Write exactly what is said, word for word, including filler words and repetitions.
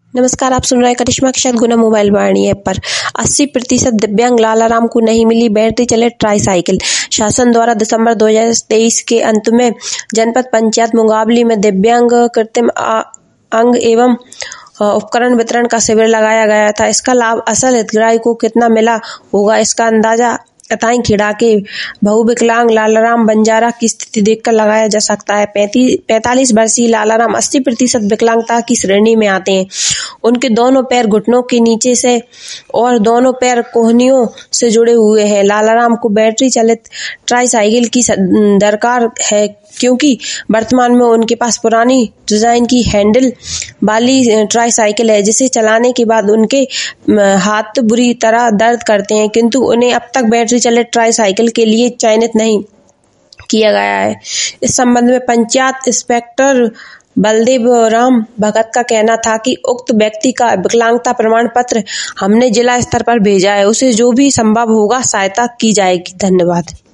नमस्कार, आप सुन रहे हैं करिश्मा के साथ गुना मोबाइल वाणी ऐप पर। अस्सी प्रतिशत दिव्यांग लालाराम को नहीं मिली बैटरी चलित ट्राईसाइकिल। शासन द्वारा दिसंबर दो हज़ार तेईस के अंत में जनपद पंचायत मुंगावली में दिव्यांग कृत्रिम अंग एवं उपकरण वितरण का शिविर लगाया गया था। इसका लाभ असल हितग्राही को कितना मिला होगा, इसका अंदाजा अताई खेड़ा के बहुविकलांग लालाराम बंजारा की स्थिति देखकर लगाया जा सकता है। पैंतालीस वर्षीय लालाराम अस्सी प्रतिशत विकलांगता की श्रेणी में आते हैं। उनके दोनों पैर घुटनों के नीचे से और दोनों पैर कोहनियों से जुड़े हुए हैं। लालाराम को बैटरी चलित ट्राईसाइकिल की दरकार है क्योंकि वर्तमान में उनके पास पुरानी डिजाइन की हैंडल वाली ट्राईसाइकिल है, जिसे चलाने के बाद उनके हाथ बुरी तरह दर्द करते हैं, किंतु उन्हें अब तक बैटरी चलित ट्राईसाइकिल के लिए चयनित नहीं किया गया है। इस संबंध में पंचायत इंस्पेक्टर बलदेव राम भगत का कहना था कि उक्त व्यक्ति का विकलांगता प्रमाण पत्र हमने जिला स्तर पर भेजा है, उसे जो भी संभव होगा सहायता की जाएगी। धन्यवाद।